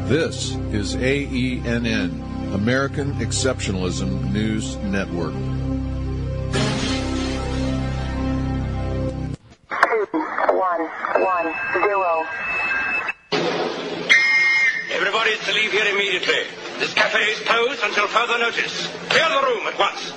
This is AENN, American Exceptionalism News Network. 2110. Everybody is to leave here immediately. This cafe is closed until further notice. Clear the room at once.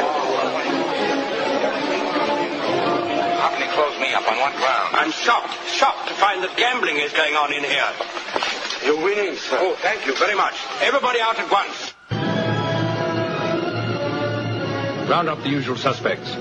How can he close me up? On what ground? I'm shocked to find that gambling is going on in here. You're winning, sir. Oh, thank you very much. Everybody out at once. Round up the usual suspects.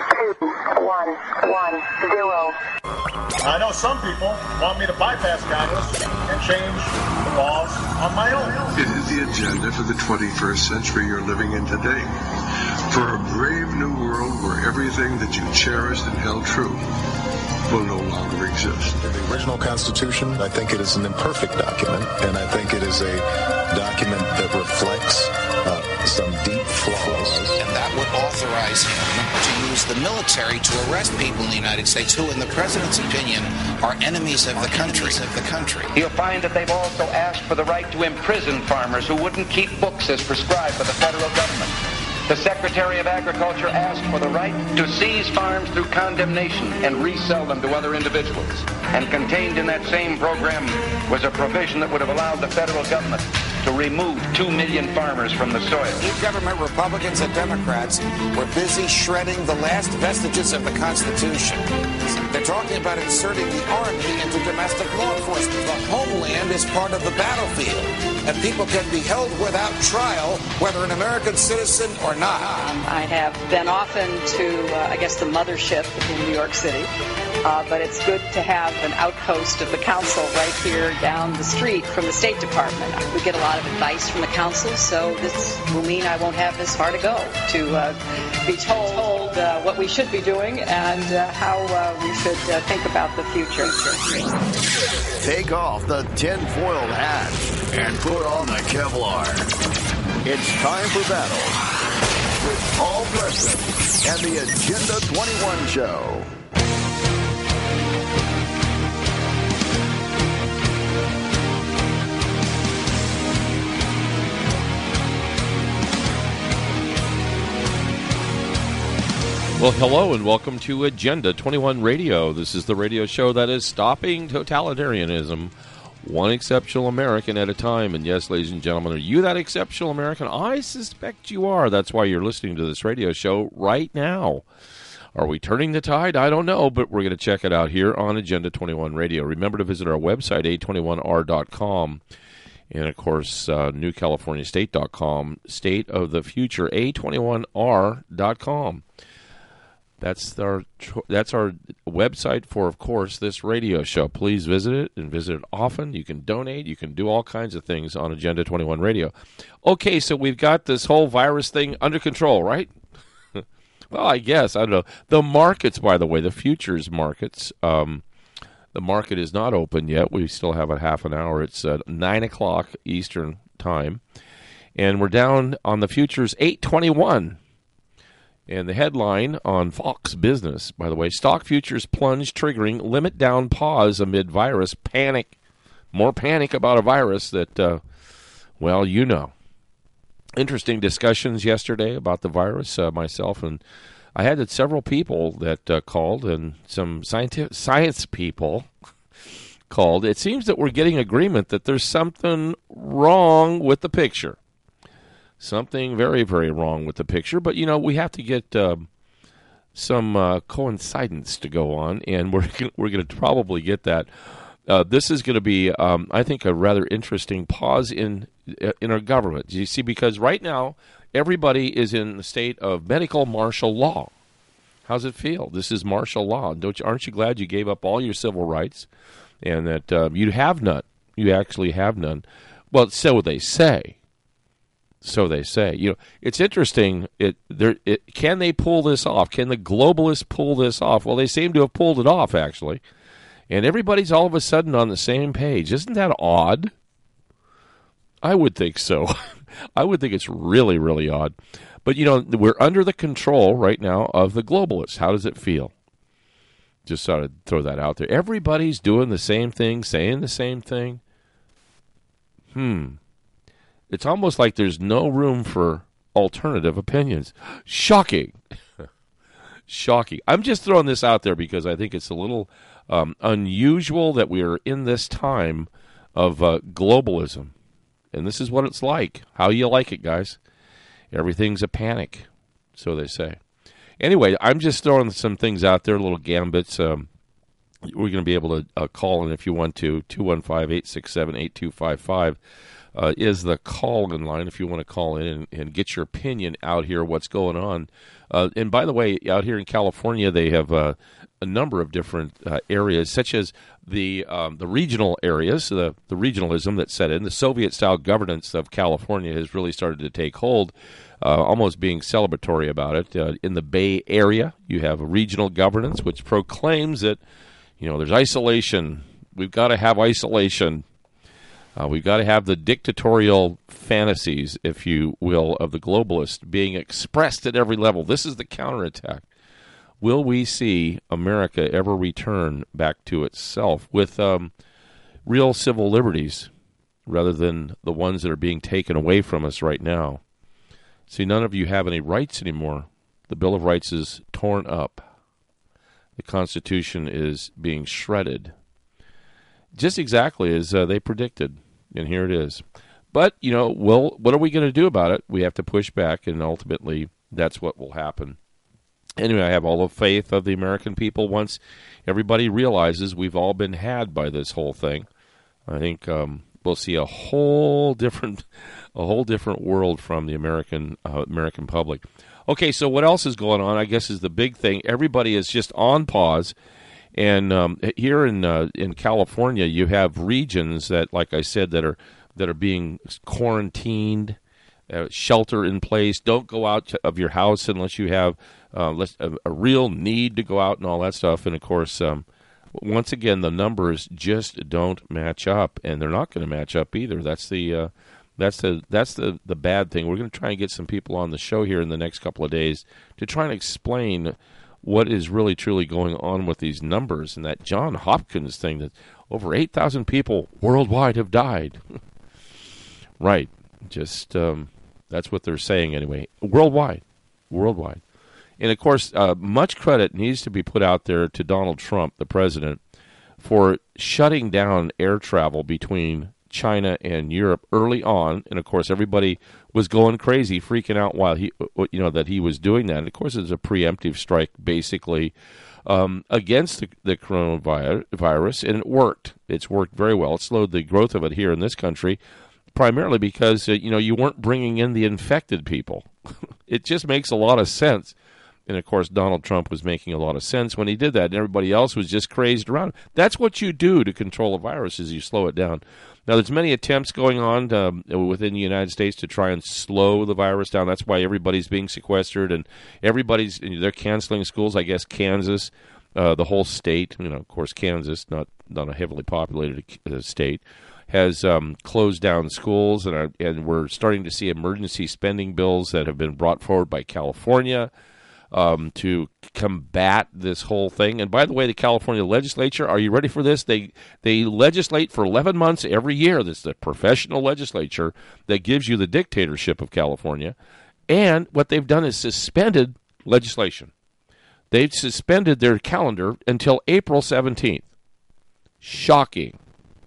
2110. I know some people want me to bypass Congress and change the laws on my own. It is the agenda for the 21st century you're living in today. For a brave new world where everything that you cherished and held true will no longer exist. The original Constitution, I think it is an imperfect document, and I think it is a document that reflects some deep flaws. And that would authorize him to use the military to arrest people in the United States who, in the president's opinion, are enemies of the country. You'll find that they've also asked for the right to imprison farmers who wouldn't keep books as prescribed by the federal government. The Secretary of Agriculture asked for the right to seize farms through condemnation and resell them to other individuals. And contained in that same program was a provision that would have allowed the federal government to remove 2 million farmers from the soil. Government Republicans and Democrats were busy shredding the last vestiges of the Constitution. They're talking about inserting the Army into domestic law enforcement. The homeland is part of the battlefield, and people can be held without trial, whether an American citizen or not. I have been often to, the mothership in New York City, but it's good to have an outpost of the council right here down the street from the State Department. We get a lot of advice from the council, so this will mean I won't have this far to go to be told what we should be doing and how we should think about the future. Take off the tin-foiled hat and put on the Kevlar. It's time for battle with Paul Preston and the Agenda 21 Show. Well, hello and welcome to Agenda 21 Radio. This is the radio show that is stopping totalitarianism, one exceptional American at a time. And yes, ladies and gentlemen, are you that exceptional American? I suspect you are. That's why you're listening to this radio show right now. Are we turning the tide? I don't know, but we're going to check it out here on Agenda 21 Radio. Remember to visit our website, a21r.com. And, of course, newcaliforniastate.com, State of the Future, a21r.com. That's our website for, of course, this radio show. Please visit it and visit it often. You can donate. You can do all kinds of things on Agenda 21 Radio. Okay, so we've got this whole virus thing under control, right? Well, I guess. I don't know. The markets, by the way, the futures markets, the market is not open yet. We still have a half an hour. It's 9 o'clock Eastern time. And we're down on the futures 821. And the headline on Fox Business, by the way, stock futures plunge, triggering limit down pause amid virus panic. More panic about a virus that, well, you know. Interesting discussions yesterday about the virus, myself, and I had several people that called, and some science people called. It seems that we're getting agreement that there's something wrong with the picture. Something very, very wrong with the picture. But, you know, we have to get some coincidence to go on, and we're going to probably get that. This is going to be, I think, a rather interesting pause in our government. You see, because right now, everybody is in the state of medical martial law. How's it feel? This is martial law. Aren't you glad you gave up all your civil rights and that you have none? You actually have none. Well, so they say. So they say. You know, it's interesting. Can they pull this off? Can the globalists pull this off? Well, they seem to have pulled it off, actually. And everybody's all of a sudden on the same page. Isn't that odd? I would think so. I would think it's really, really odd. But, you know, we're under the control right now of the globalists. How does it feel? Just sort of throw that out there. Everybody's doing the same thing, saying the same thing. It's almost like there's no room for alternative opinions. Shocking. Shocking. I'm just throwing this out there because I think it's a little unusual that we are in this time of globalism. And this is what it's like. How you like it, guys. Everything's a panic, so they say. Anyway, I'm just throwing some things out there, little gambits. We're going to be able to call in if you want to. 215-867-8255 is the call-in line if you want to call in and get your opinion out here, what's going on. And by the way, out here in California, they have a number of different areas, such as the regional areas, the regionalism that set in. The Soviet-style governance of California has really started to take hold, almost being celebratory about it. In the Bay Area, you have a regional governance, which proclaims that, there's isolation. We've got to have isolation. We've got to have the dictatorial fantasies, if you will, of the globalist being expressed at every level. This is the counterattack. Will we see America ever return back to itself with real civil liberties rather than the ones that are being taken away from us right now? See, none of you have any rights anymore. The Bill of Rights is torn up. The Constitution is being shredded. Just exactly as they predicted. And here it is. But, what are we going to do about it? We have to push back, and ultimately that's what will happen. Anyway, I have all the faith of the American people once everybody realizes we've all been had by this whole thing. I think we'll see a whole different world from the American public. Okay, so what else is going on, I guess, is the big thing. Everybody is just on pause. And here in California, you have regions that, like I said, that are being quarantined, shelter in place. Don't go out of your house unless you have a real need to go out and all that stuff. And of course, once again, the numbers just don't match up, and they're not going to match up either. That's the bad thing. We're going to try and get some people on the show here in the next couple of days to try and explain what is really truly going on with these numbers and that John Hopkins thing that over 8,000 people worldwide have died. Right. Just that's what they're saying anyway. Worldwide. And, of course, much credit needs to be put out there to Donald Trump, the president, for shutting down air travel between China and Europe early on. And, of course, everybody was going crazy, freaking out while that he was doing that. And, of course, it's a preemptive strike, basically, against the coronavirus, and it worked. It's worked very well. It slowed the growth of it here in this country, primarily because, you weren't bringing in the infected people. It just makes a lot of sense. And, of course, Donald Trump was making a lot of sense when he did that, and everybody else was just crazed around. That's what you do to control a virus, is you slow it down. Now, there's many attempts going on within the United States to try and slow the virus down. That's why everybody's being sequestered, and they're canceling schools. I guess Kansas, the whole state, of course, Kansas, not a heavily populated state, has closed down schools, and we're starting to see emergency spending bills that have been brought forward by California to combat this whole thing. And by the way, the California legislature, are you ready for this? They legislate for 11 months every year. This is the professional legislature that gives you the dictatorship of California. And what they've done is suspended legislation. They've suspended their calendar until April 17th. Shocking.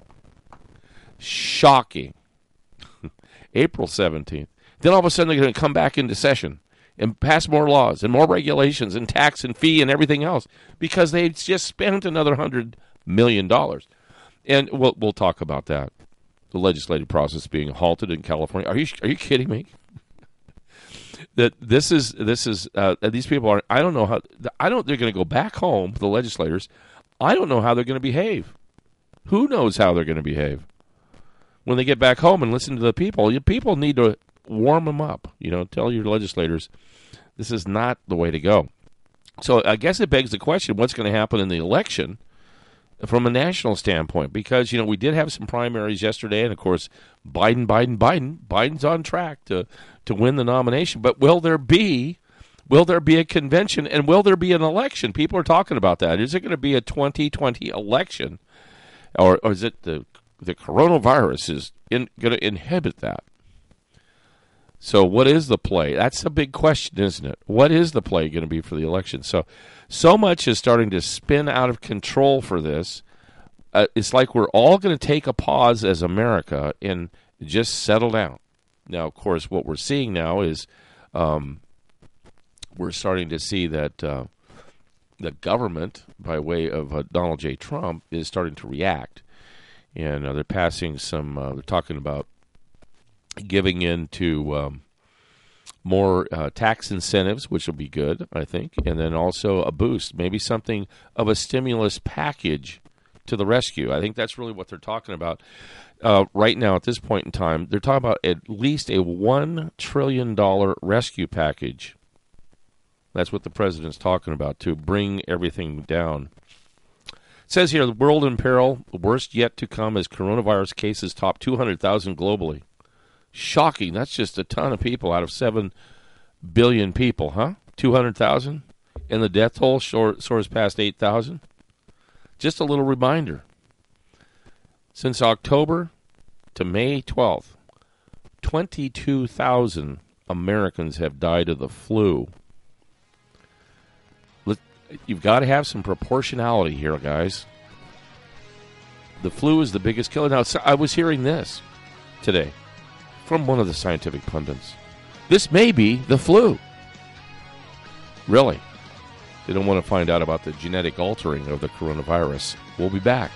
April 17th. Then all of a sudden they're going to come back into session and pass more laws and more regulations and tax and fee and everything else because they just spent another $100 million. And we'll talk about that. The legislative process being halted in California. Are you kidding me? That this is these people are. I don't know how. They're going to go back home. The legislators. I don't know how they're going to behave. Who knows how they're going to behave when they get back home and listen to the people? People need to warm them up. Tell your legislators this is not the way to go. So I guess it begs the question: what's going to happen in the election from a national standpoint? Because we did have some primaries yesterday, and of course Biden's on track to win the nomination. But will there be a convention, and will there be an election? People are talking about that. Is it going to be a 2020 election, or is it the the coronavirus is going to inhibit that. So what is the play? That's a big question, isn't it? What is the play going to be for the election? So much is starting to spin out of control for this. It's like we're all going to take a pause as America and just settle down. Now, of course, what we're seeing now is we're starting to see that the government, by way of Donald J. Trump, is starting to react. And they're passing some, they're talking about giving in to more tax incentives, which will be good, I think, and then also a boost, maybe something of a stimulus package to the rescue. I think that's really what they're talking about right now at this point in time. They're talking about at least a $1 trillion rescue package. That's what the president's talking about, to bring everything down. It says here, the world in peril, the worst yet to come as coronavirus cases top 200,000 globally. Shocking. That's just a ton of people out of 7 billion people, huh? 200,000? And the death toll soars past 8,000? Just a little reminder. Since October to May 12th, 22,000 Americans have died of the flu. You've got to have some proportionality here, guys. The flu is the biggest killer. Now, I was hearing this today from one of the scientific pundits. This may be the flu. Really? They don't want to find out about the genetic altering of the coronavirus. We'll be back.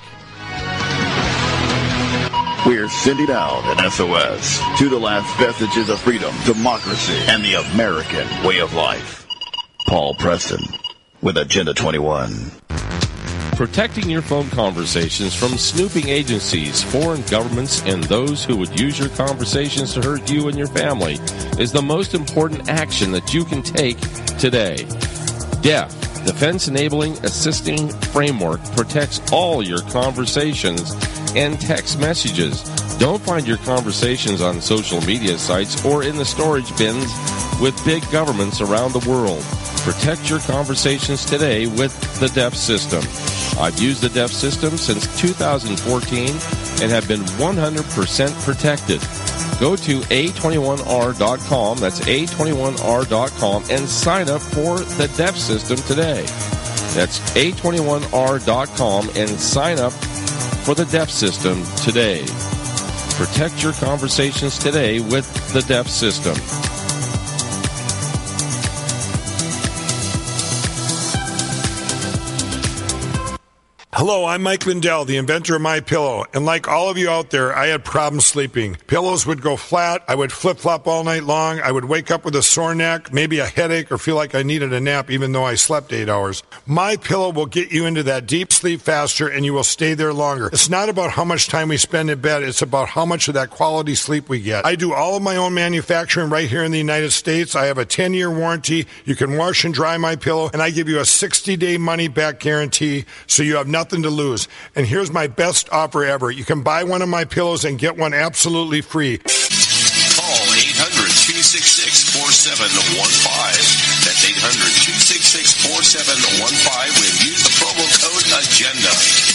We're sending out an SOS to the last vestiges of freedom, democracy, and the American way of life. Paul Preston with Agenda 21. Protecting your phone conversations from snooping agencies, foreign governments, and those who would use your conversations to hurt you and your family is the most important action that you can take today. DEF, Defense Enabling Assisting Framework, protects all your conversations and text messages. Don't find your conversations on social media sites or in the storage bins with big governments around the world. Protect your conversations today with the DEF system. I've used the DEF system since 2014 and have been 100% protected. Go to A21R.com, that's A21R.com, and sign up for the DEF system today. That's A21R.com and sign up for the DEF system today. Protect your conversations today with the DEF system. Hello, I'm Mike Lindell, the inventor of MyPillow, and like all of you out there, I had problems sleeping. Pillows would go flat, I would flip-flop all night long, I would wake up with a sore neck, maybe a headache, or feel like I needed a nap even though I slept 8 hours. MyPillow will get you into that deep sleep faster and you will stay there longer. It's not about how much time we spend in bed, it's about how much of that quality sleep we get. I do all of my own manufacturing right here in the United States. I have a 10-year warranty. You can wash and dry MyPillow, and I give you a 60-day money-back guarantee, so you have nothing to lose. And here's my best offer ever. You can buy one of my pillows and get one absolutely free. Call 800-266-4715. That's 800-266-4715 and use the promo code AGENDA.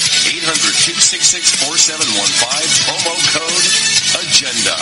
800-266-4715, promo code AGENDA.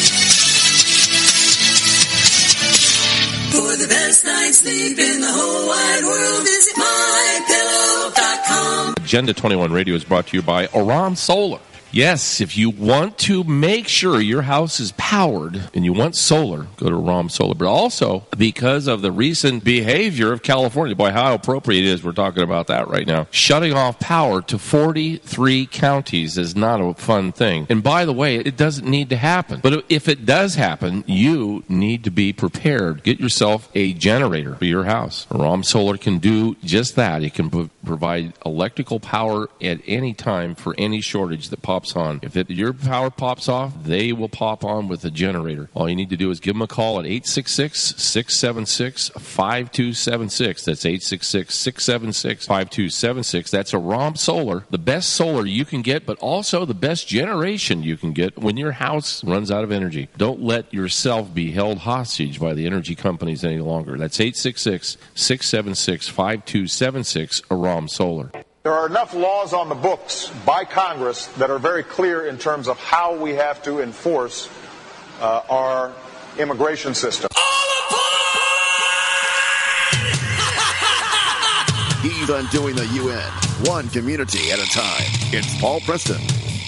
For the best night's sleep in the whole wide world, visit MyPillow.com. Agenda 21 Radio is brought to you by Aram Solar. Yes, if you want to make sure your house is powered and you want solar, go to Aram Solar. But also, because of the recent behavior of California, boy, how appropriate it is we're talking about that right now. Shutting off power to 43 counties is not a fun thing. And by the way, it doesn't need to happen. But if it does happen, you need to be prepared. Get yourself a generator for your house. Aram Solar can do just that. It can provide electrical power at any time for any shortage that pops on. If your power pops off, they will pop on with a generator. All you need to do is give them a call at 866-676-5276. That's 866-676-5276. That's Aram Solar, the best solar you can get, but also the best generation you can get when your house runs out of energy. Don't let yourself be held hostage by the energy companies any longer. That's 866-676-5276, Aram Solar. There are enough laws on the books by Congress that are very clear in terms of how we have to enforce our immigration system. He's undoing the UN, one community at a time. It's Paul Preston.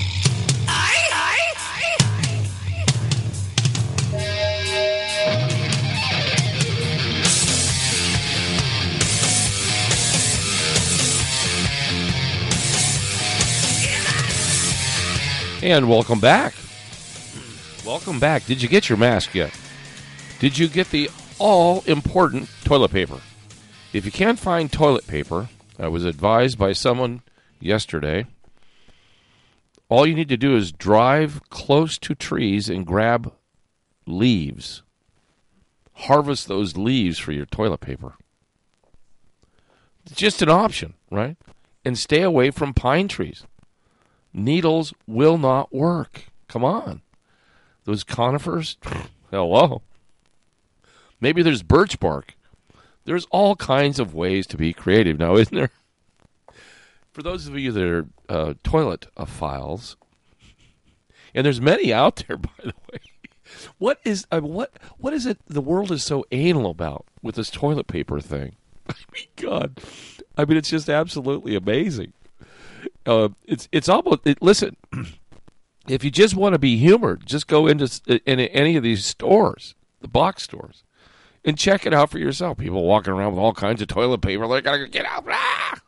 And welcome back. Welcome back. Did you get your mask yet? Did you get the all-important toilet paper? If you can't find toilet paper, I was advised by someone yesterday, all you need to do is drive close to trees and grab leaves. Harvest those leaves for your toilet paper. It's just an option, right? And stay away from pine trees. Needles will not work. Come on. Those conifers, hello. Maybe there's birch bark. There's all kinds of ways to be creative now, isn't there? For those of you that are toilet-ophiles, and there's many out there, by the way, what is it the world is so anal about with this toilet paper thing? I mean, God. I mean, it's just absolutely amazing. It's almost listen. If you just want to be humored, just go into any of these stores, the box stores, and check it out for yourself. People walking around with all kinds of toilet paper. They gotta get out. Ah!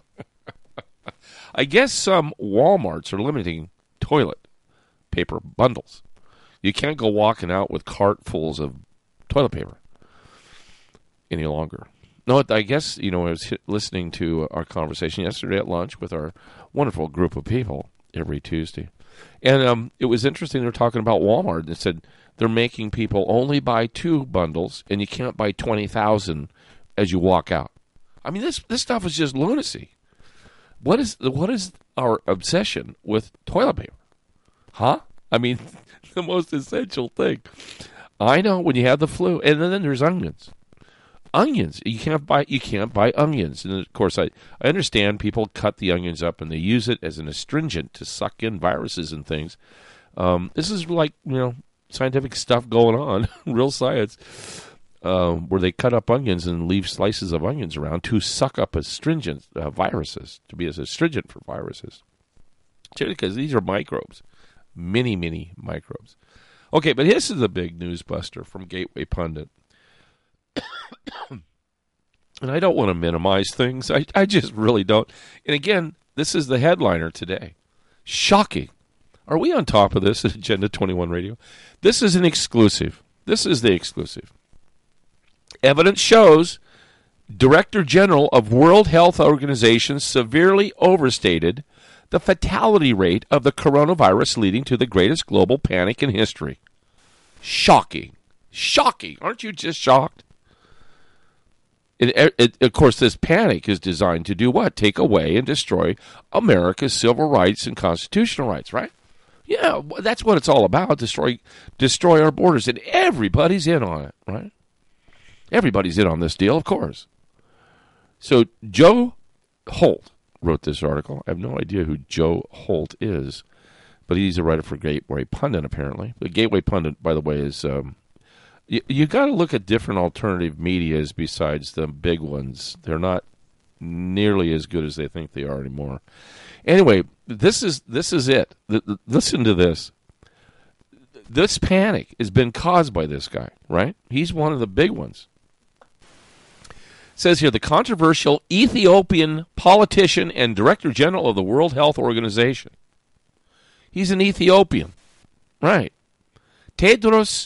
I guess some Walmarts are limiting toilet paper bundles. You can't go walking out with cartfuls of toilet paper any longer. No, I guess, I was listening to our conversation yesterday at lunch with our wonderful group of people every Tuesday. And it was interesting. They were talking about Walmart. They said they're making people only buy 2 bundles, and you can't buy 20,000 as you walk out. I mean, this stuff is just lunacy. What is our obsession with toilet paper? Huh? I mean, the most essential thing. I know when you have the flu, and then there's onions. Onions, you can't buy onions, and of course I understand people cut the onions up and they use it as an astringent to suck in viruses and things. This is like scientific stuff going on, real science, where they cut up onions and leave slices of onions around to suck up astringent viruses, to be as astringent for viruses, because these are microbes, many microbes. Okay, but this is the big news buster from Gateway Pundit. And I don't want to minimize things. I just really don't. And again, this is the headliner today. Shocking. Are we on top of this at Agenda 21 Radio? This is an exclusive. This is the exclusive. Evidence shows Director General of World Health Organization severely overstated the fatality rate of the coronavirus, leading to the greatest global panic in history. Shocking. Shocking. Aren't you just shocked? Of course, this panic is designed to do what? Take away and destroy America's civil rights and constitutional rights, right? Yeah, that's what it's all about, destroy our borders. And everybody's in on it, right? Everybody's in on this deal, of course. So Joe Holt wrote this article. I have no idea who Joe Holt is, but he's a writer for Gateway Pundit, apparently. The Gateway Pundit, by the way, is... You got to look at different alternative medias besides the big ones. They're not nearly as good as they think they are anymore. Anyway, this is it. Listen to this. This panic has been caused by this guy, right? He's one of the big ones. It says here, the controversial Ethiopian politician and Director General of the World Health Organization. He's an Ethiopian, right? Tedros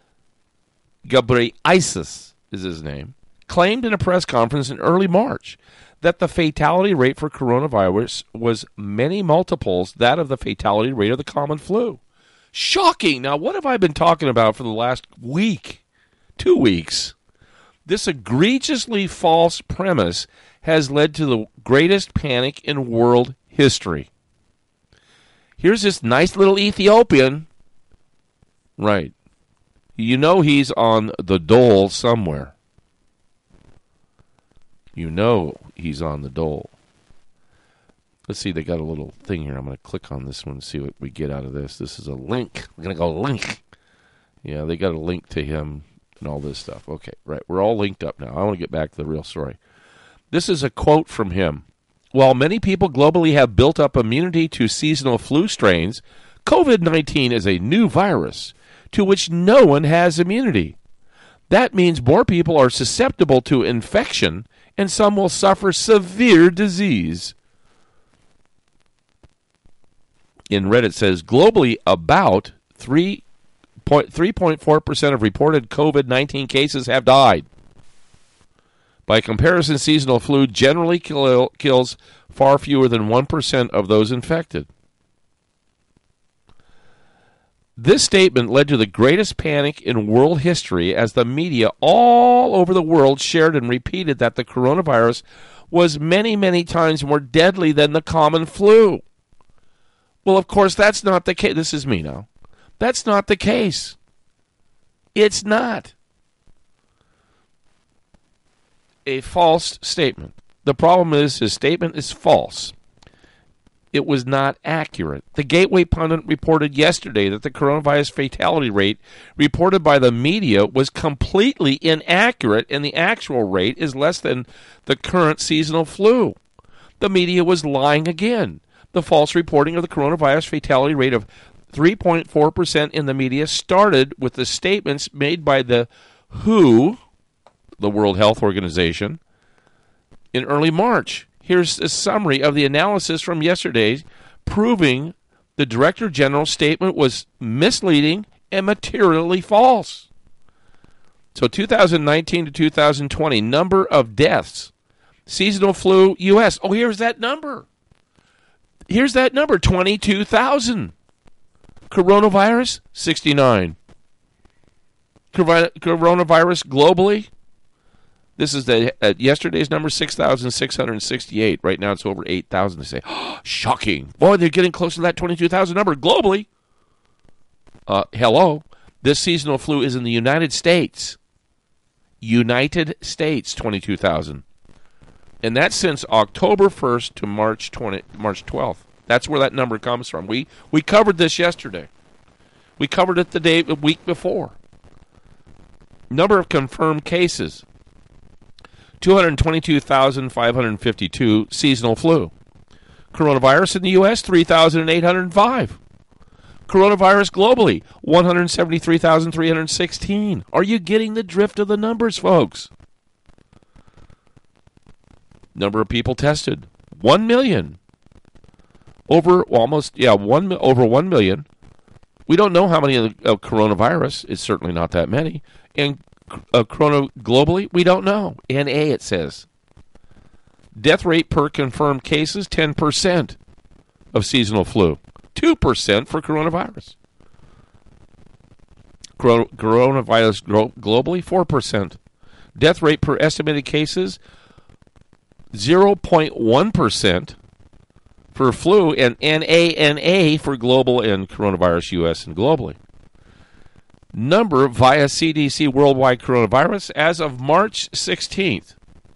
Ghebreyesus is his name, claimed in a press conference in early March that the fatality rate for coronavirus was many multiples that of the fatality rate of the common flu. Shocking. Now, what have I been talking about for the last week? 2 weeks. This egregiously false premise has led to the greatest panic in world history. Here's this nice little Ethiopian. Right. You know he's on the dole somewhere. You know he's on the dole. Let's see, they got a little thing here. I'm going to click on this one and see what we get out of this. This is a link. We're going to go link. Yeah, they got a link to him and all this stuff. Okay, right. We're all linked up now. I want to get back to the real story. This is a quote from him. While many people globally have built up immunity to seasonal flu strains, COVID-19 is a new virus to which no one has immunity. That means more people are susceptible to infection, and some will suffer severe disease. In Reddit says, globally, about 3.4% of reported COVID-19 cases have died. By comparison, seasonal flu generally kills far fewer than 1% of those infected. This statement led to the greatest panic in world history as the media all over the world shared and repeated that the coronavirus was many, many times more deadly than the common flu. Well, of course, that's not the case. This is me now. That's not the case. It's not. A false statement. The problem is his statement is false. It was not accurate. The Gateway Pundit reported yesterday that the coronavirus fatality rate reported by the media was completely inaccurate, and the actual rate is less than the current seasonal flu. The media was lying again. The false reporting of the coronavirus fatality rate of 3.4% in the media started with the statements made by the WHO, the World Health Organization, in early March. Here's a summary of the analysis from yesterday, proving the Director General's statement was misleading and materially false. So 2019 to 2020, number of deaths. Seasonal flu, U.S. Oh, here's that number. Here's that number, 22,000. Coronavirus, 69. Coronavirus globally, this is yesterday's number, 6,668. Right now it's over 8,000. They say, oh, shocking. Boy, they're getting close to that 22,000 number globally. Hello. This seasonal flu is in the United States. United States, 22,000. And that's since October 1st to March 12th. That's where that number comes from. We covered this yesterday. We covered it the week before. Number of confirmed cases, 222,552 seasonal flu. Coronavirus in the U.S., 3,805. Coronavirus globally, 173,316. Are you getting the drift of the numbers, folks? Number of people tested, 1 million. Over 1 million. We don't know how many of coronavirus. It's certainly not that many. And corona globally, we don't know. NA, it says. Death rate per confirmed cases, 10% of seasonal flu. 2% for coronavirus. Coronavirus globally, 4%. Death rate per estimated cases, 0.1% for flu, and NA for global and coronavirus U.S. and globally. Number via CDC worldwide coronavirus as of March 16th,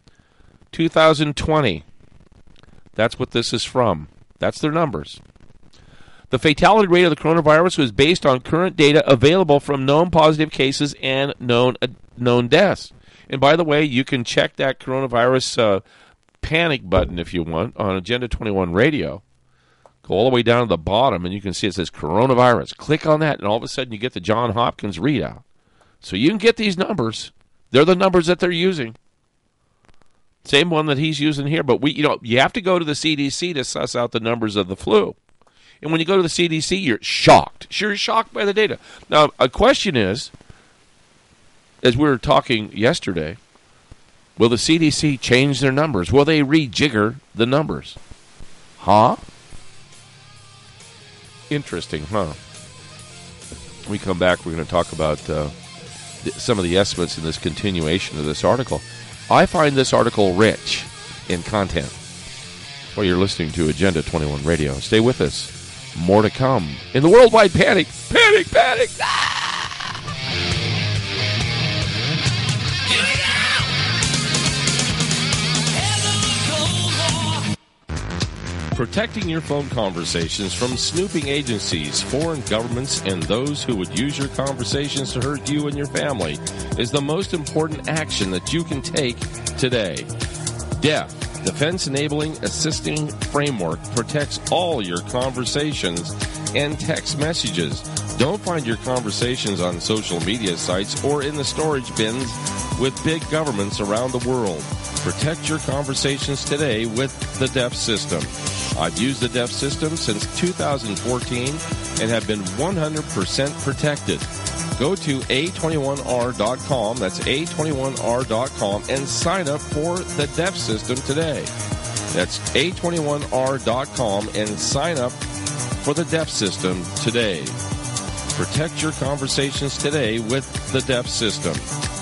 2020. That's what this is from. That's their numbers. The fatality rate of the coronavirus was based on current data available from known positive cases and known deaths. And by the way, you can check that coronavirus panic button if you want on Agenda 21 Radio. Go all the way down to the bottom and you can see it says coronavirus. Click on that and all of a sudden you get the John Hopkins readout. So you can get these numbers. They're the numbers that they're using. Same one that he's using here, but you have to go to the CDC to suss out the numbers of the flu. And when you go to the CDC, you're shocked. You're shocked by the data. Now, a question is, as we were talking yesterday, will the CDC change their numbers? Will they rejigger the numbers? Huh? Interesting, huh? When we come back, we're going to talk about some of the estimates in this continuation of this article. I find this article rich in content. Well, you're listening to Agenda 21 Radio. Stay with us. More to come in the worldwide panic. Panic, panic! Ah! Protecting your phone conversations from snooping agencies, foreign governments, and those who would use your conversations to hurt you and your family is the most important action that you can take today. DEF, Defense Enabling Assisting Framework, protects all your conversations and text messages. Don't find your conversations on social media sites or in the storage bins with big governments around the world. Protect your conversations today with the DEF system. I've used the DEF system since 2014 and have been 100% protected. Go to A21R.com, that's A21R.com, and sign up for the DEF system today. That's A21R.com and sign up for the DEF system today. Protect your conversations today with the DEF system.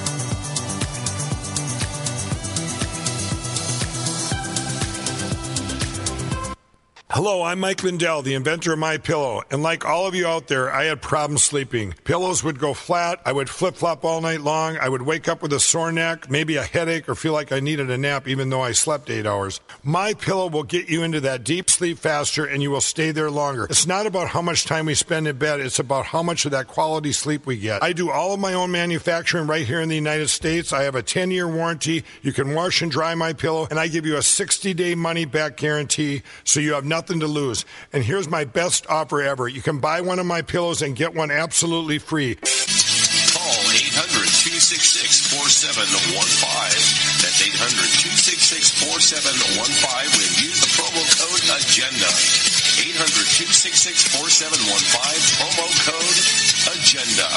Hello, I'm Mike Lindell, the inventor of MyPillow, and like all of you out there, I had problems sleeping. Pillows would go flat, I would flip-flop all night long, I would wake up with a sore neck, maybe a headache, or feel like I needed a nap even though I slept 8 hours. MyPillow will get you into that deep sleep faster, and you will stay there longer. It's not about how much time we spend in bed, it's about how much of that quality sleep we get. I do all of my own manufacturing right here in the United States. I have a 10-year warranty. You can wash and dry MyPillow, and I give you a 60-day money-back guarantee, so you have nothing to lose. And here's my best offer ever. You can buy one of my pillows and get one absolutely free. Call 800-266-4715. That's 800-266-4715 when use the promo code AGENDA. 800-266-4715, promo code AGENDA.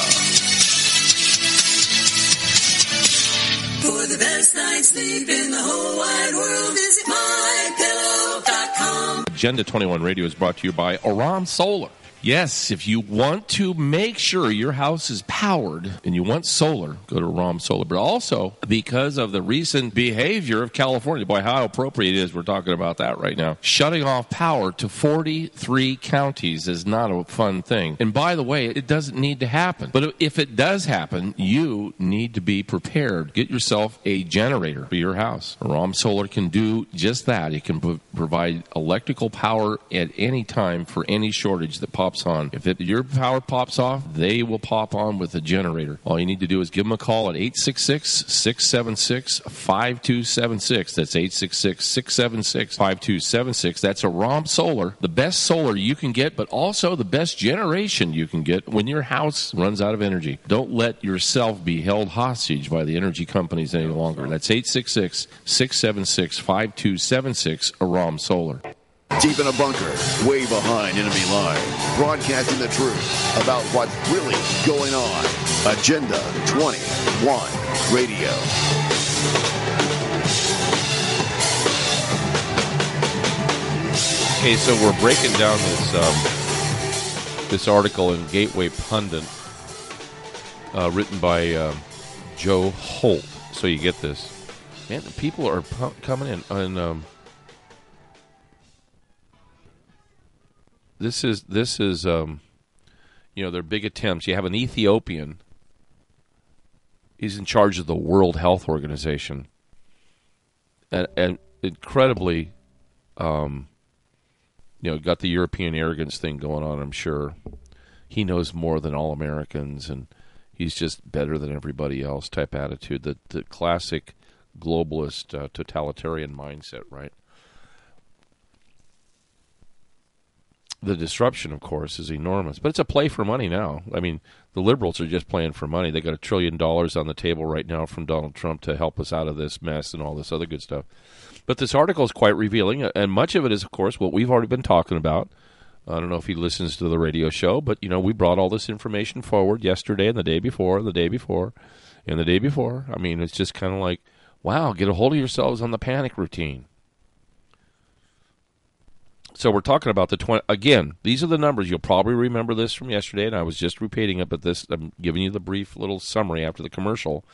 For the best night's sleep in the whole wide world, visit MyPillow.com. Agenda 21 Radio is brought to you by Aram Solar. Yes, if you want to make sure your house is powered and you want solar, go to Aram Solar. But also, because of the recent behavior of California, boy, how appropriate it is we're talking about that right now. Shutting off power to 43 counties is not a fun thing. And by the way, it doesn't need to happen. But if it does happen, you need to be prepared. Get yourself a generator for your house. Aram Solar can do just that. It can provide electrical power at any time for any shortage that pops on. If your power pops off, they will pop on with a generator. All you need to do is give them a call at 866-676-5276. That's 866-676-5276. That's Aram Solar, the best solar you can get, but also the best generation you can get when your house runs out of energy. Don't let yourself be held hostage by the energy companies any longer. That's 866-676-5276, Aram Solar. Deep in a bunker, way behind enemy line, broadcasting the truth about what's really going on. Agenda 21 Radio. Okay, so we're breaking down this article in Gateway Pundit, written by Joe Holt. So you get this. Man, people are coming in on... This is their big attempts. You have an Ethiopian. He's in charge of the World Health Organization, and incredibly, got the European arrogance thing going on. I'm sure he knows more than all Americans, and he's just better than everybody else type attitude. The classic globalist totalitarian mindset, right? The disruption, of course, is enormous. But it's a play for money now. I mean, the liberals are just playing for money. They got $1 trillion on the table right now from Donald Trump to help us out of this mess and all this other good stuff. But this article is quite revealing, and much of it is, of course, what we've already been talking about. I don't know if he listens to the radio show, but, we brought all this information forward yesterday and the day before and the day before and the day before. I mean, it's just kind of like, wow, get a hold of yourselves on the panic routine. So we're talking about the 20. Again, these are the numbers. You'll probably remember this from yesterday, and I was just repeating it, but I'm giving you the brief little summary after the commercial.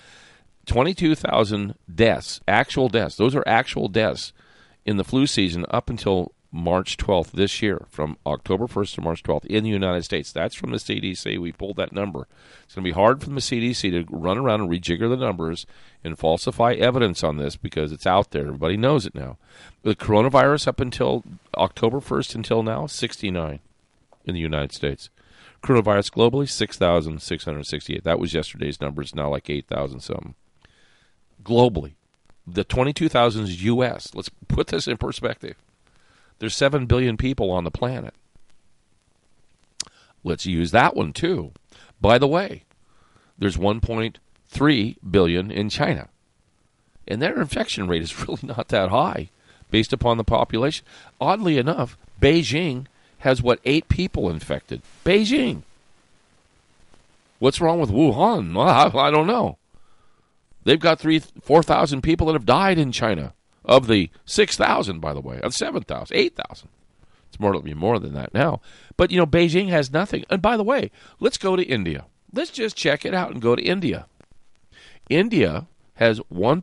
22,000 deaths, actual deaths. Those are actual deaths in the flu season up until March 12th this year, from October 1st to March 12th in the United States. That's from the CDC. We pulled that number. It's going to be hard for the CDC to run around and rejigger the numbers and falsify evidence on this because it's out there. Everybody knows it now. The coronavirus up until October 1st until now, 69 in the United States. Coronavirus globally, 6,668. That was yesterday's numbers, now like 8,000 something. Globally. The 22,000 is U.S. Let's put this in perspective. There's 7 billion people on the planet. Let's use that one, too. By the way, there's 1.3 billion in China. And their infection rate is really not that high based upon the population. Oddly enough, Beijing has, 8 people infected? Beijing. What's wrong with Wuhan? Well, I don't know. They've got 4,000 people that have died in China. Of the 6,000, by the way, of 7,000, 8,000. It's more than that now. But, Beijing has nothing. And by the way, let's go to India. Let's just check it out and go to India. India has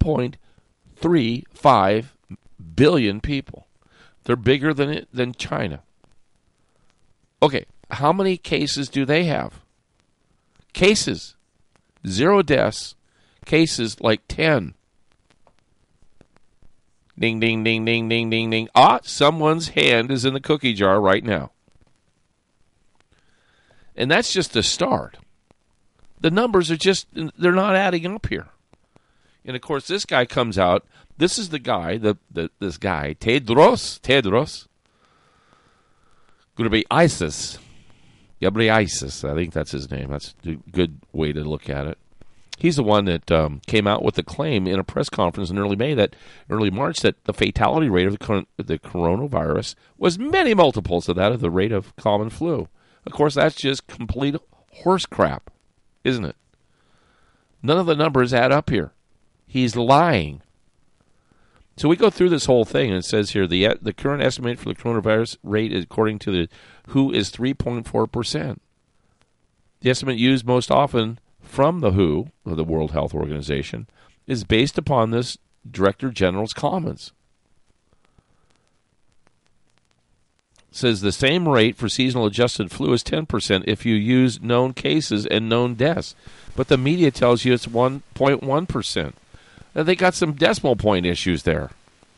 1.35 billion people. They're bigger than China. Okay, how many cases do they have? Cases. 0 deaths. Cases like 10. Ding, ding, ding, ding, ding, ding, ding. Someone's hand is in the cookie jar right now. And that's just the start. The numbers are they're not adding up here. And, of course, this guy comes out. This is the guy, this guy, Tedros. Going to be ISIS. Ghebreyesus. I think that's his name. That's a good way to look at it. He's the one that came out with the claim in a press conference in early March, that the fatality rate of the coronavirus was many multiples of that of the rate of common flu. Of course, that's just complete horse crap, isn't it? None of the numbers add up here. He's lying. So we go through this whole thing, and it says here the current estimate for the coronavirus rate, according to the WHO, is 3.4%. The estimate used most often from the WHO, or the World Health Organization, is based upon this Director General's comments. It says the same rate for seasonal adjusted flu is 10% if you use known cases and known deaths. But the media tells you it's 1.1%. Now, they got some decimal point issues there.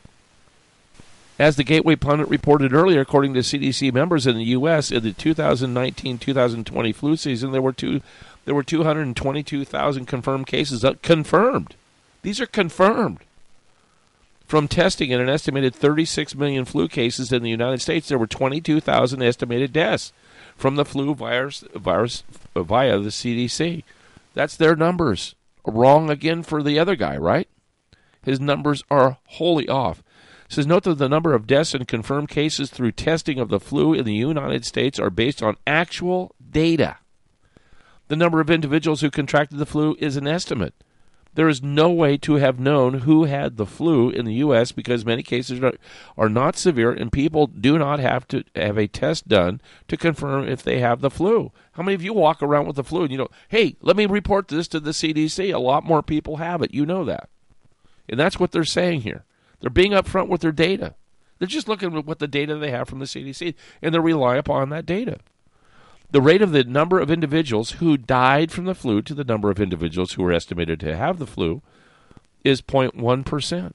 As the Gateway Pundit reported earlier, according to CDC members in the U.S., in the 2019-2020 flu season, there were 222,000 confirmed cases. Confirmed. These are confirmed. From testing in an estimated 36 million flu cases in the United States, there were 22,000 estimated deaths from the flu virus via the CDC. That's their numbers. Wrong again for the other guy, right? His numbers are wholly off. It says, note that the number of deaths and confirmed cases through testing of the flu in the United States are based on actual data. The number of individuals who contracted the flu is an estimate. There is no way to have known who had the flu in the U.S. because many cases are not severe and people do not have to have a test done to confirm if they have the flu. How many of you walk around with the flu and hey, let me report this to the CDC? A lot more people have it. You know that. And that's what they're saying here. They're being upfront with their data. They're just looking at what the data they have from the CDC, and they rely upon that data. The rate of the number of individuals who died from the flu to the number of individuals who were estimated to have the flu is 0.1%.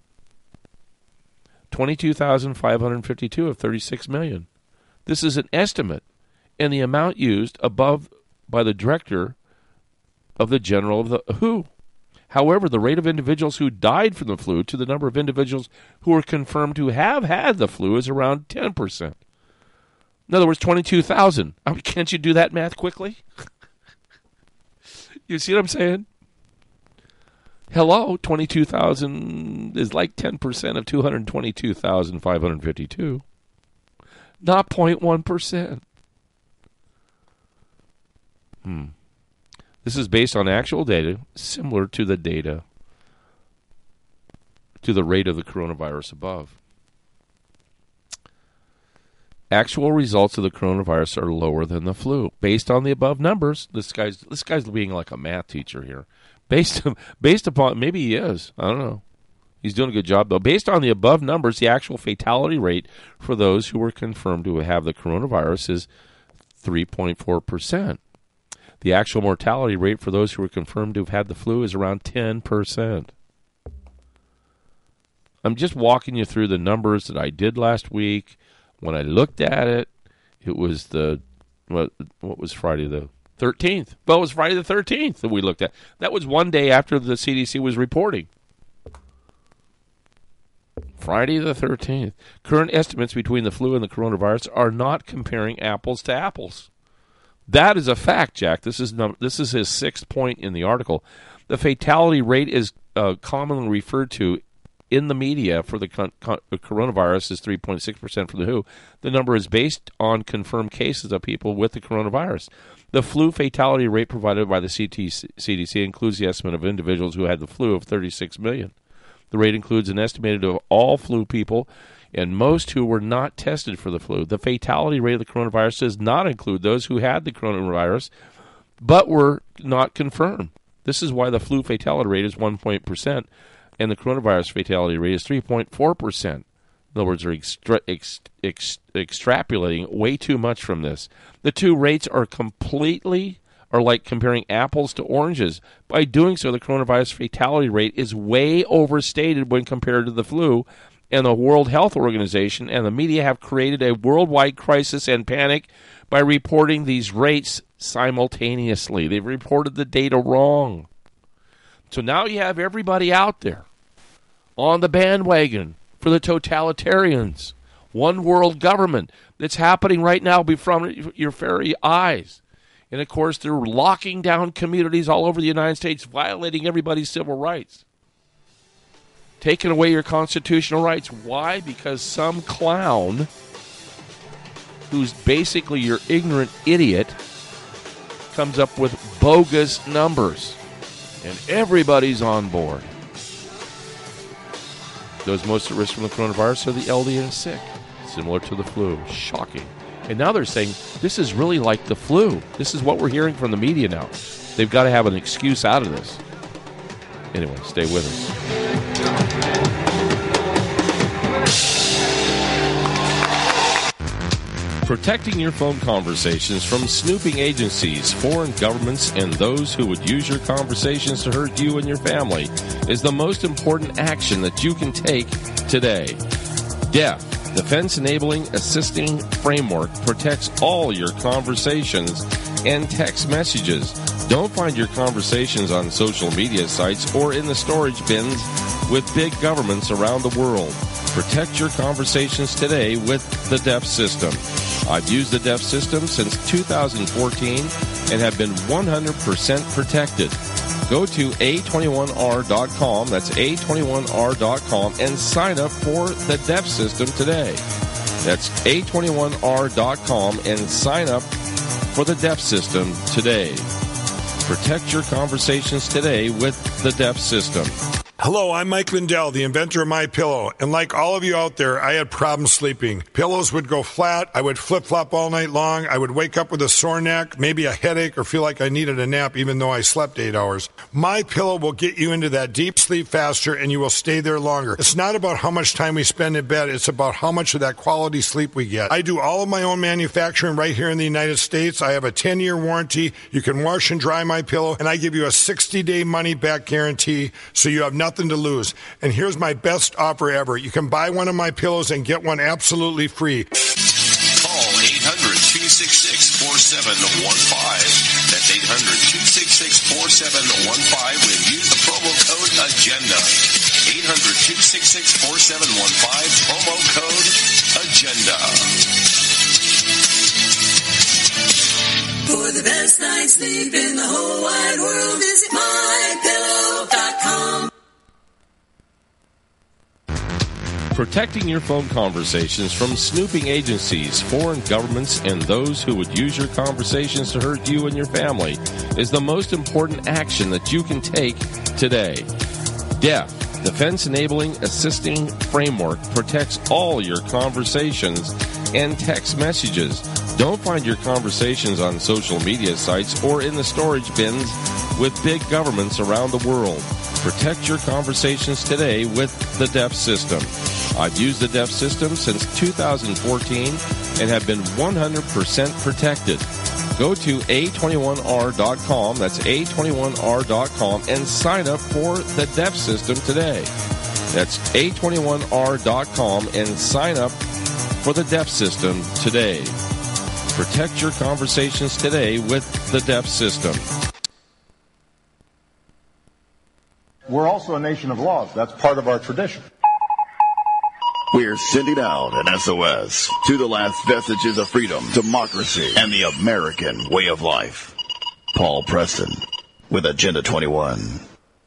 22,552 of 36 million. This is an estimate, and the amount used above by the director of the general of the WHO. However, the rate of individuals who died from the flu to the number of individuals who are confirmed to have had the flu is around 10%. In other words, 22,000. Can't you do that math quickly? You see what I'm saying? Hello, 22,000 is like 10% of 222,552. Not 0.1%. This is based on actual data, similar to the data, to the rate of the coronavirus above. Actual results of the coronavirus are lower than the flu. Based on the above numbers, this guy's being like a math teacher here. Based upon, maybe he is. I don't know. He's doing a good job, though. Based on the above numbers, the actual fatality rate for those who were confirmed to have the coronavirus is 3.4%. The actual mortality rate for those who were confirmed to have had the flu is around 10%. I'm just walking you through the numbers that I did last week. When I looked at it, it was what was Friday the 13th? Well, it was Friday the 13th that we looked at. That was one day after the CDC was reporting. Friday the 13th. Current estimates between the flu and the coronavirus are not comparing apples to apples. That is a fact, Jack. This is his sixth point in the article. The fatality rate is commonly referred to in the media for the coronavirus is 3.6% for the WHO. The number is based on confirmed cases of people with the coronavirus. The flu fatality rate provided by the CDC includes the estimate of individuals who had the flu of 36 million. The rate includes an estimated of all flu people and most who were not tested for the flu. The fatality rate of the coronavirus does not include those who had the coronavirus but were not confirmed. This is why the flu fatality rate is 1% and the coronavirus fatality rate is 3.4%. In other words, they're extrapolating way too much from this. The two rates are like comparing apples to oranges. By doing so, the coronavirus fatality rate is way overstated when compared to the flu, and the World Health Organization and the media have created a worldwide crisis and panic by reporting these rates simultaneously. They've reported the data wrong. So now you have everybody out there on the bandwagon for the totalitarians, one world government that's happening right now before your very eyes. And, of course, they're locking down communities all over the United States, violating everybody's civil rights, taking away your constitutional rights. Why? Because some clown who's basically your ignorant idiot comes up with bogus numbers, and everybody's on board. Those most at risk from the coronavirus are the elderly and sick, similar to the flu. Shocking. And now they're saying this is really like the flu. This is what we're hearing from the media now. They've got to have an excuse out of this. Anyway, stay with us. Protecting your phone conversations from snooping agencies, foreign governments, and those who would use your conversations to hurt you and your family is the most important action that you can take today. DEF, Defense Enabling Assisting Framework, protects all your conversations and text messages. Don't find your conversations on social media sites or in the storage bins with big governments around the world. Protect your conversations today with the DEF system. I've used the DEF system since 2014 and have been 100% protected. Go to A21R.com, that's A21R.com, and sign up for the DEF system today. That's A21R.com and sign up for the DEF system today. Protect your conversations today with the DEF system. Hello, I'm Mike Lindell, the inventor of MyPillow, and like all of you out there, I had problems sleeping. Pillows would go flat, I would flip-flop all night long, I would wake up with a sore neck, maybe a headache, or feel like I needed a nap even though I slept 8 hours. MyPillow will get you into that deep sleep faster and you will stay there longer. It's not about how much time we spend in bed, it's about how much of that quality sleep we get. I do all of my own manufacturing right here in the United States. I have a 10-year warranty. You can wash and dry MyPillow, and I give you a 60-day money-back guarantee, so you have nothing to lose. And here's my best offer ever. You can buy one of my pillows and get one absolutely free. Call 800-266-4715. That's 800-266-4715 and use the promo code AGENDA. 800-266-4715, promo code AGENDA. For the best night's sleep in the whole wide world, visit MyPillow.com. Protecting your phone conversations from snooping agencies, foreign governments, and those who would use your conversations to hurt you and your family is the most important action that you can take today. DEF, Defense Enabling Assisting Framework, protects all your conversations and text messages. Don't find your conversations on social media sites or in the storage bins with big governments around the world. Protect your conversations today with the DEF system. I've used the DEF system since 2014 and have been 100% protected. Go to A21R.com, that's A21R.com, and sign up for the DEF system today. That's A21R.com and sign up for the DEF system today. Protect your conversations today with the DEF system. We're also a nation of laws. That's part of our tradition. We're sending out an SOS to the last vestiges of freedom, democracy, and the American way of life. Paul Preston with Agenda 21.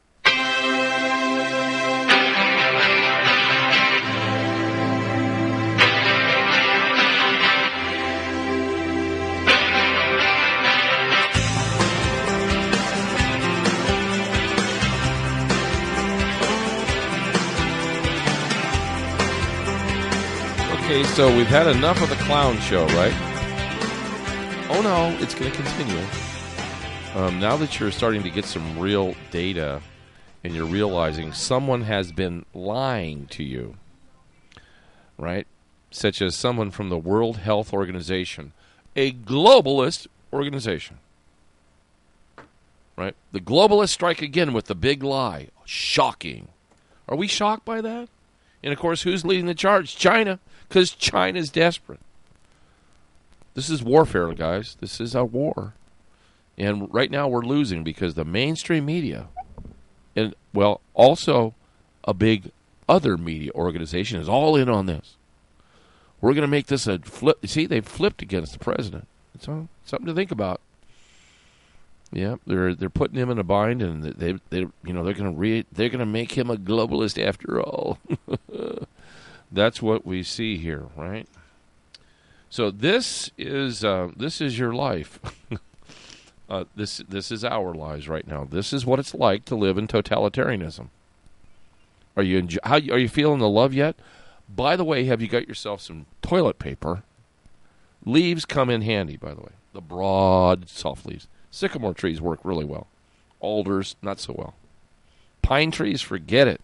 Okay, so we've had enough of the clown show, right? Oh no, it's going to continue. Now that you're starting to get some real data and you're realizing someone has been lying to you, right? Such as someone from the World Health Organization, a globalist organization, right? The globalists strike again with the big lie. Shocking. Are we shocked by that? And, of course, who's leading the charge? China, because China's desperate. This is warfare, guys. This is a war. And right now we're losing because the mainstream media, and, well, also a big other media organization is all in on this. We're going to make this a flip. See, they've flipped against the president. It's something to think about. Yeah, they're putting him in a bind, and they're going to make him a globalist after all. That's what we see here, right? So this is your life. This is our lives right now. This is what it's like to live in totalitarianism. Are you feeling the love yet? By the way, have you got yourself some toilet paper? Leaves come in handy, by the way. The broad, soft leaves. Sycamore trees work really well. Alders, not so well. Pine trees, forget it.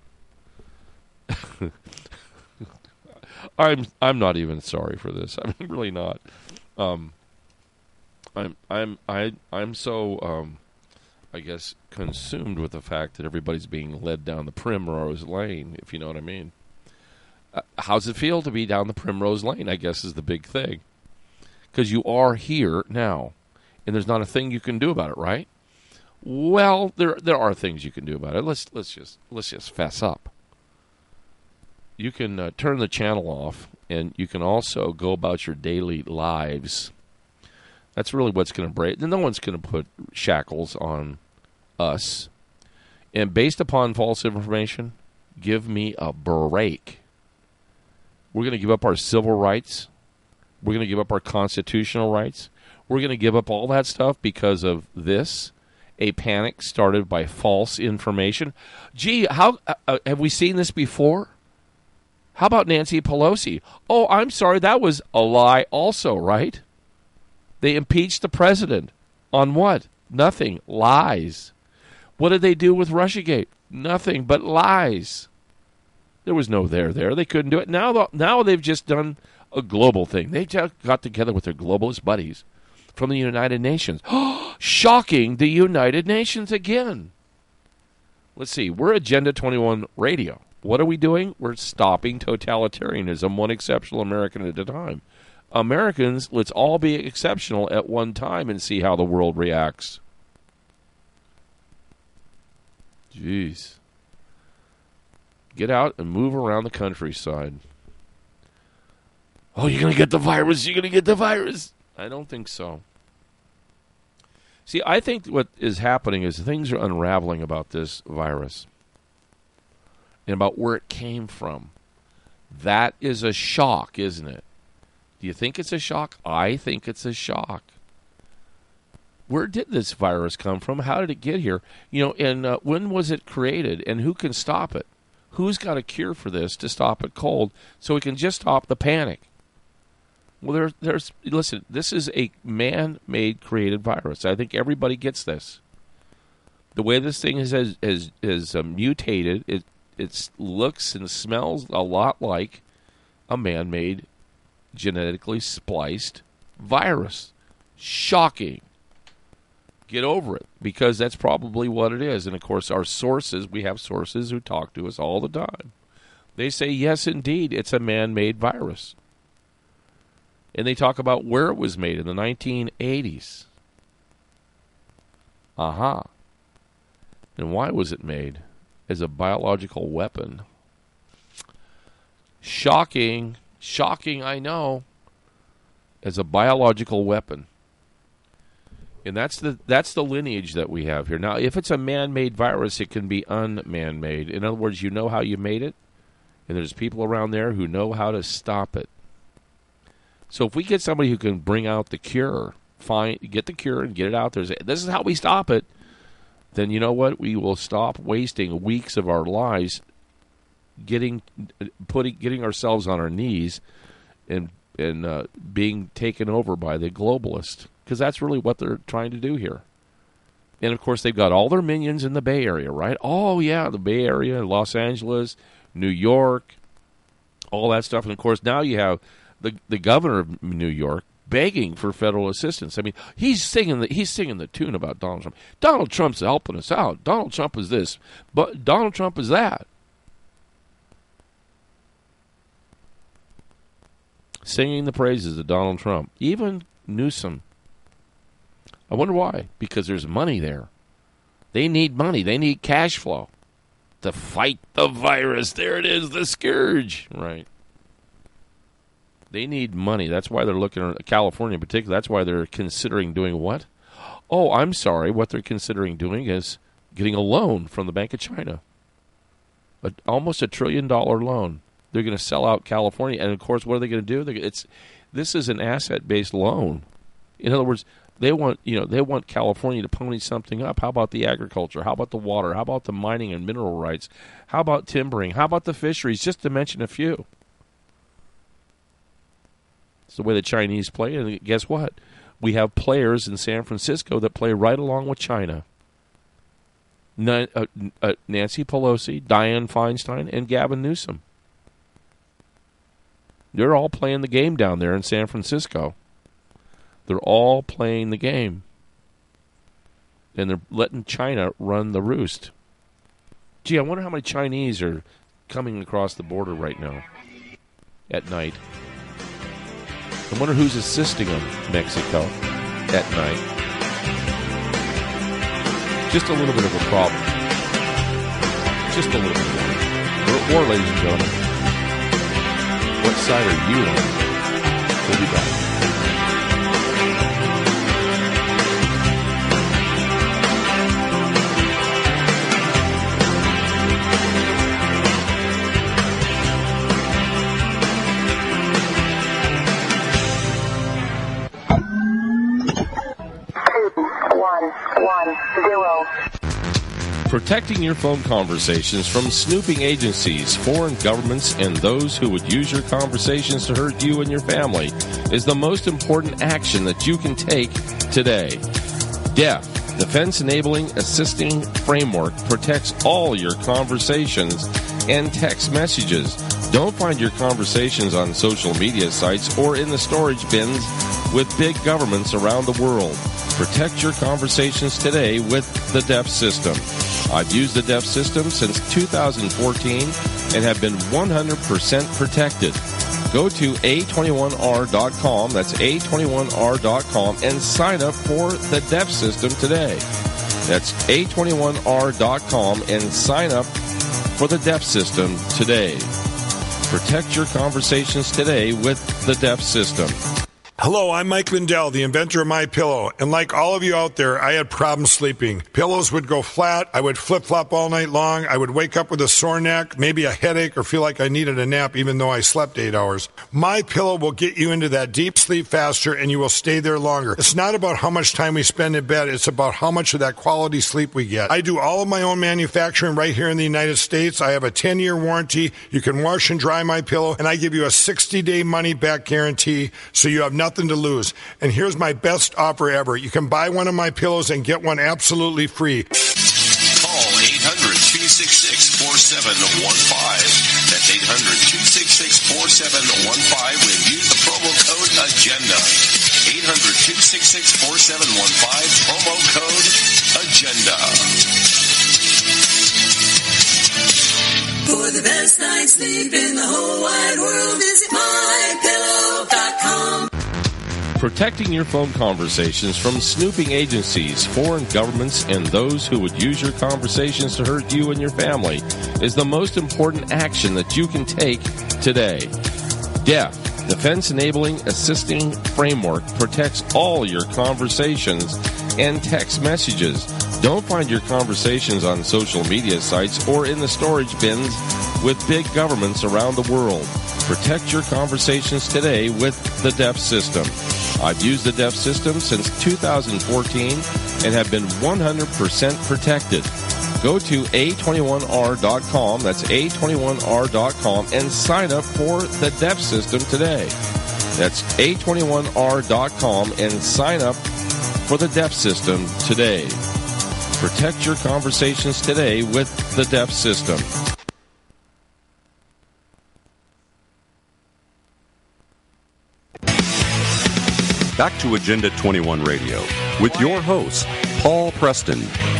I'm not even sorry for this. I'm really not. I'm so I guess consumed with the fact that everybody's being led down the Primrose Lane, if you know what I mean. How's it feel to be down the Primrose Lane, I guess, is the big thing. Because you are here now. And there's not a thing you can do about it, right? Well, there are things you can do about it. Let's just fess up. You can turn the channel off, and you can also go about your daily lives. That's really what's going to break. No one's going to put shackles on us. And based upon false information, give me a break. We're going to give up our civil rights. We're going to give up our constitutional rights. We're going to give up all that stuff because of this, a panic started by false information. Gee, how have we seen this before? How about Nancy Pelosi? Oh, I'm sorry, that was a lie also, right? They impeached the president. On what? Nothing. Lies. What did they do with Russiagate? Nothing but lies. There was no there. They couldn't do it. Now they've just done a global thing. They just got together with their globalist buddies from the United Nations. Shocking, the United Nations again. Let's see. We're Agenda 21 Radio. What are we doing? We're stopping totalitarianism, one exceptional American at a time. Americans, let's all be exceptional at one time and see how the world reacts. Jeez. Get out and move around the countryside. Oh, you're going to get the virus. You're going to get the virus. I don't think so. See, I think what is happening is things are unraveling about this virus and about where it came from. That is a shock, isn't it? Do you think it's a shock? I think it's a shock. Where did this virus come from? How did it get here? And when was it created? And who can stop it? Who's got a cure for this to stop it cold so we can just stop the panic? Well, listen, this is a man-made created virus. I think everybody gets this. The way this thing is mutated, it looks and smells a lot like a man-made, genetically spliced virus. Shocking. Get over it, because that's probably what it is. And, of course, we have sources who talk to us all the time. They say, yes, indeed, it's a man-made virus. And they talk about where it was made in the 1980s. Aha. And why was it made? As a biological weapon. Shocking. Shocking, I know. As a biological weapon. And that's the lineage that we have here. Now, if it's a man-made virus, it can be un-man-made. In other words, you know how you made it, and there's people around there who know how to stop it. So if we get somebody who can bring out the cure, get the cure and get it out there, say, this is how we stop it, then you know what? We will stop wasting weeks of our lives getting ourselves on our knees and being taken over by the globalists. Because that's really what they're trying to do here. And, of course, they've got all their minions in the Bay Area, right? Oh, yeah, the Bay Area, Los Angeles, New York, all that stuff. And, of course, now you have the governor of New York begging for federal assistance. I mean, he's singing the tune about Donald Trump. Donald Trump's helping us out. Donald Trump is this, but Donald Trump is that. Singing the praises of Donald Trump. Even Newsom. I wonder why. Because there's money there. They need money. They need cash flow to fight the virus. There it is, the scourge. Right. They need money. That's why they're looking at California in particular. That's why they're considering doing what? Oh, I'm sorry. What they're considering doing is getting a loan from the Bank of China. Almost $1 trillion loan. They're going to sell out California. And, of course, what are they going to do? This is an asset-based loan. In other words, they want California to pony something up. How about the agriculture? How about the water? How about the mining and mineral rights? How about timbering? How about the fisheries? Just to mention a few. It's the way the Chinese play. And guess what? We have players in San Francisco that play right along with China. Nancy Pelosi, Dianne Feinstein, and Gavin Newsom. They're all playing the game down there in San Francisco. They're all playing the game. And they're letting China run the roost. Gee, I wonder how many Chinese are coming across the border right now at night. I wonder who's assisting them, Mexico, at night. Just a little bit of a problem. Just a little bit. We're at war, ladies and gentlemen. What side are you on? We'll be back. Protecting your phone conversations from snooping agencies, foreign governments, and those who would use your conversations to hurt you and your family is the most important action that you can take today. DEF, Defense Enabling Assisting Framework, protects all your conversations and text messages. Don't find your conversations on social media sites or in the storage bins with big governments around the world. Protect your conversations today with the DEF system. I've used the DEF system since 2014 and have been 100% protected. Go to A21R.com, that's A21R.com, and sign up for the DEF system today. That's A21R.com and sign up for the DEF system today. Protect your conversations today with the DEF system. Hello, I'm Mike Lindell, the inventor of MyPillow, and like all of you out there, I had problems sleeping. Pillows would go flat, I would flip-flop all night long, I would wake up with a sore neck, maybe a headache, or feel like I needed a nap even though I slept 8 hours. MyPillow will get you into that deep sleep faster, and you will stay there longer. It's not about how much time we spend in bed, it's about how much of that quality sleep we get. I do all of my own manufacturing right here in the United States. I have a 10-year warranty. You can wash and dry MyPillow, and I give you a 60-day money-back guarantee, so you have nothing to lose. And here's my best offer ever. You can buy one of my pillows and get one absolutely free. Call 800-266-4715. That's 800-266-4715 when use the promo code AGENDA. 800-266-4715, promo code AGENDA. For the best night's sleep in the whole wide world, visit MyPillow.com. Protecting your phone conversations from snooping agencies, foreign governments, and those who would use your conversations to hurt you and your family is the most important action that you can take today. DEF, Defense Enabling Assisting Framework, protects all your conversations and text messages. Don't find your conversations on social media sites or in the storage bins with big governments around the world. Protect your conversations today with the DEF system. I've used the DEF system since 2014 and have been 100% protected. Go to A21R.com, that's A21R.com, and sign up for the DEF system today. That's A21R.com and sign up for the DEF system today. Protect your conversations today with the DEF system. Back to Agenda 21 Radio with your host, Paul Preston.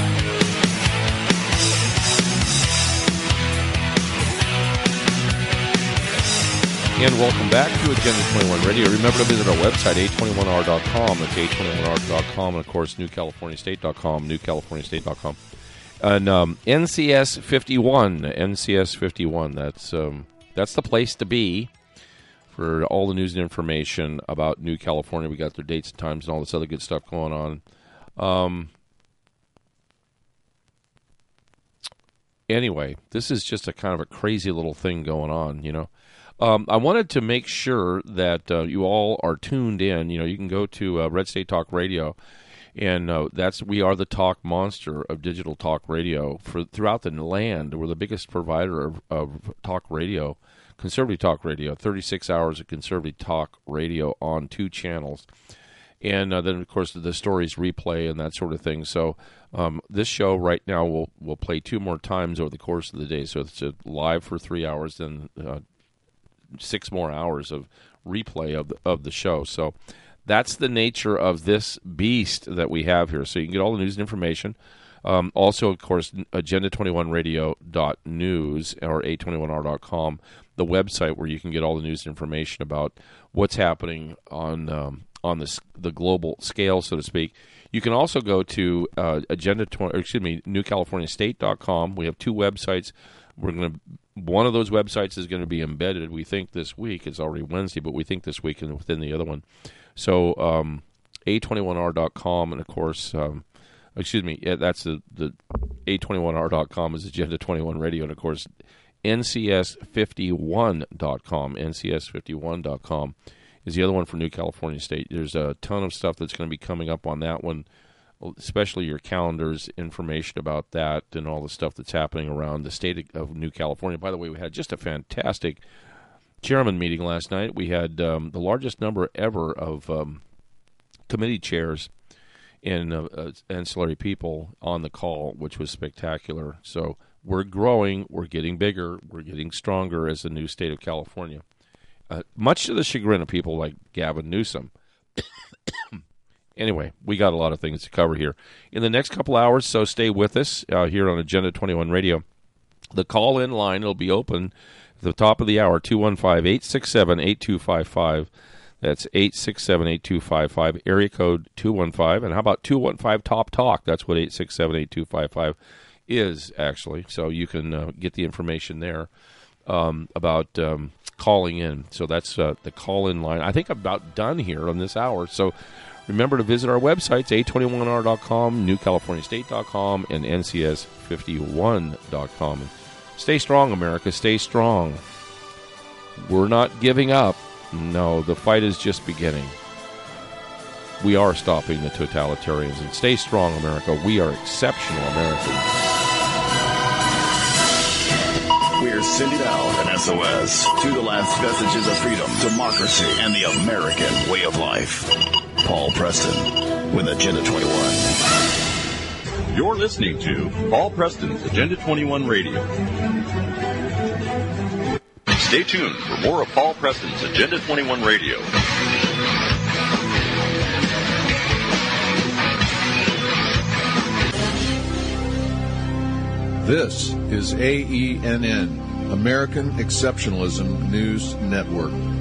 And welcome back to Agenda 21 Radio. Remember to visit our website, a21r.com. That's a21r.com. And, of course, newcaliforniastate.com, newcaliforniastate.com. And NCS 51, that's the place to be for all the news and information about New California. We got their dates and times and all this other good stuff going on. Anyway, this is just a kind of a crazy little thing going on, you know. I wanted to make sure that you all are tuned in. You know, you can go to Red State Talk Radio, and we are the talk monster of digital talk radio throughout the land. We're the biggest provider of talk radio, conservative talk radio, 36 hours of conservative talk radio on 2 channels. And then, of course, the stories replay and that sort of thing. So this show right now will play 2 more times over the course of the day. So it's live for 3 hours, then 6 more hours of replay of the show. So that's the nature of this beast that we have here. So you can get all the news and information. Also, of course, agenda21radio.news or a21r.com, the website where you can get all the news and information about what's happening on the global scale, so to speak. You can also go to newcaliforniastate.com. We have 2 websites. One of those websites is going to be embedded, we think, this week. It's already Wednesday, but we think this week and within the other one. So a21r.com, and of course, that's the a21r.com is Agenda 21 Radio, and of course, ncs51.com. ncs51.com is the other one for New California State. There's a ton of stuff that's going to be coming up on that one, especially your calendars, information about that, and all the stuff that's happening around the state of New California. By the way, we had just a fantastic chairman meeting last night. We had the largest number ever of committee chairs and ancillary people on the call, which was spectacular. So we're growing, we're getting bigger, we're getting stronger as the new state of California, much to the chagrin of people like Gavin Newsom. Anyway, we got a lot of things to cover here in the next couple hours, so stay with us here on Agenda 21 Radio. The call-in line will be open at the top of the hour, 215-867-8255. That's 867-8255, area code 215. And how about 215-TOP-TALK? That's what 867-8255 is, actually. So you can get the information there. about calling in. So that's the call-in line. I think I'm about done here on this hour. So remember to visit our websites, a21r.com, newcaliforniastate.com, and ncs51.com. Stay strong, America. Stay strong. We're not giving up. No, the fight is just beginning. We are stopping the totalitarians. And stay strong, America. We are exceptional Americans. We're sending out an SOS to the last vestiges of freedom, democracy, and the American way of life. Paul Preston with Agenda 21. You're listening to Paul Preston's Agenda 21 Radio. Stay tuned for more of Paul Preston's Agenda 21 Radio. This is AENN, American Exceptionalism News Network.